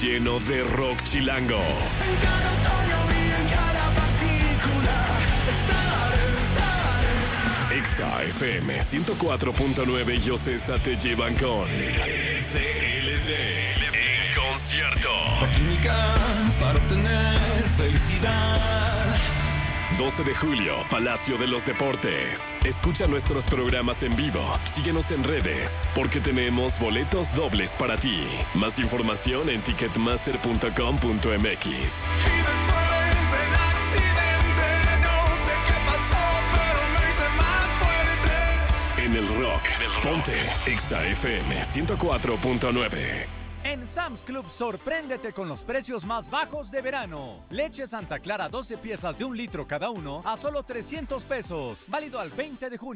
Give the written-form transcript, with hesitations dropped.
lleno de rock chilango. En cada otoño y en cada partícula estaré. Exa FM 104.9 y Ocesa te llevan con CLD en concierto. La química para obtener felicidad. 12 de julio, Palacio de los Deportes. Escucha nuestros programas en vivo. Síguenos en redes, porque tenemos boletos dobles para ti. Más información en ticketmaster.com.mx. Y después del accidente, no sé qué pasó, pero me hice más fuerte. En el rock, ponte Exa FM 104.9. En Sam's Club, sorpréndete con los precios más bajos de verano. Leche Santa Clara 12 piezas de 1 litro cada uno a solo 300 pesos. Válido al 20 de junio.